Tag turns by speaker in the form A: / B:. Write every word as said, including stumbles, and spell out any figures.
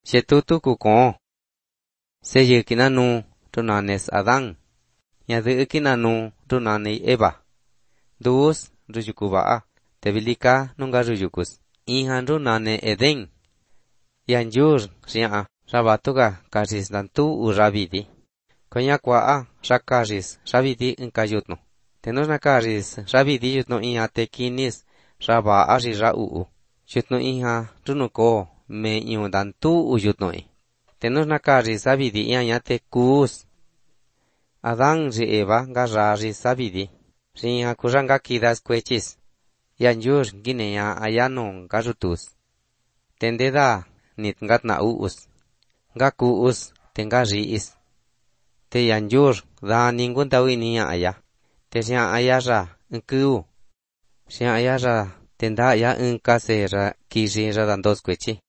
A: She tu tu ku con. Se yu kinanu runanes Adán. Nhà giữ kinanu runani Eva. Dus ruyukuba tebilika nunga ruyukus. Ihan runane Eden. Yanjur ria rabatuga karis dantu urabidi. Konya kwa rakaris rabidi inkayutno. Tenos nakaris rabidi yutno iha tekinis raba ari rau. Yutno iha runuko me iundantu uyutno i. Tenos nakaris rabidi iha yate kus. Adán ri Eva garari sabidi. Ria kuranga kidas kwechis. Yanjur gineya ayano garutus. Tendeda nit ngatna uus. Gakuus tenga riis. Te yanjur da ningun tawiniya aya. Te ria ayara nkuu. Ria ayara tenda ya nkase ra kiri ra dandos kwechi.